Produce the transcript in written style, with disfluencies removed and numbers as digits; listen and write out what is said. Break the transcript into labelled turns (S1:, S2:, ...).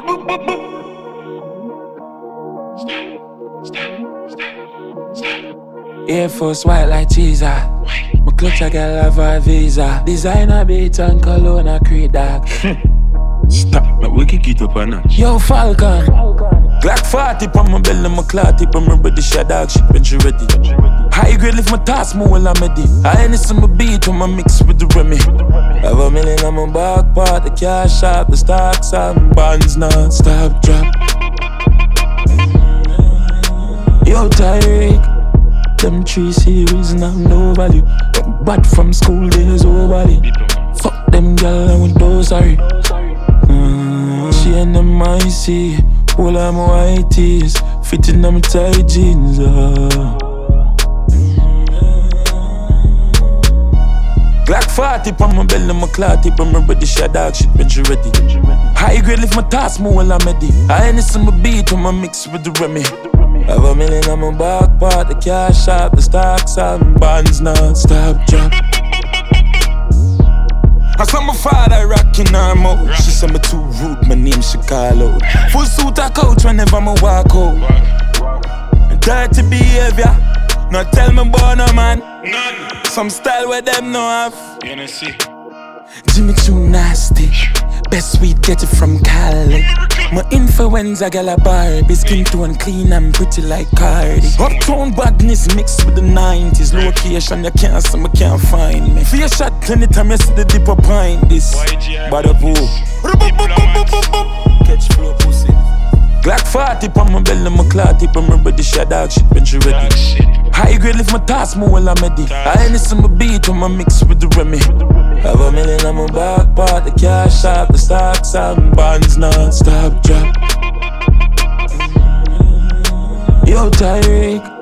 S1: Air Force white like cheese. My clutch I got love a visa. Designer beat and cologne a creed dog.
S2: Stop, but we can get up a notch.
S1: Yo Falcon, Glock 40 on my belly, my clot tip on my ready. Shot dog shit when she ready. High grade lift my task more while I'm ready. I ain't some beat on my mix with the Remy. Have a million on my back part, the cash shop, the stocks and bonds non-stop drop. Yo Tyreek, them 3 series and have no value. Bad from school days, oh body. Fuck them gal and with those sorry. She and them icy, all of my white tees, fitting them tight jeans. Glock 40 on my belly, my clot tip on my ready. Shot dog shit when she ready. High grade lift my task more while I'm ready. I ain't some beat on my mix with the Remy. Have a million on my back part, the cash shop, the stocks and bonds non-stop drop. I saw my father rocking her mouth. She said me too rude, my name she call out. Full suit a couch whenever me walk out. Dirty behavior, not tell me about no man. None. Some style where them no have.
S2: You know see.
S1: Jimmy too nasty. Best weed get it from Cali. My influenza gal a Barbie. Skin tone clean and pretty like Cardi. Uptown badness mixed with the 90s. Location you can't see me can't find me. Fear shot anytime you see the dip up behind this. Bad up who? Catch flow pussy. Glock 40 on my belly, my clot tip on my ready. Shot dog shit when she ready. High grade lift my task more while I'm ready. I ain't some beat on my mix with the Remy. Have a million on my back part, the cash shop, the stocks and bonds non-stop drop. Yo Tyreek,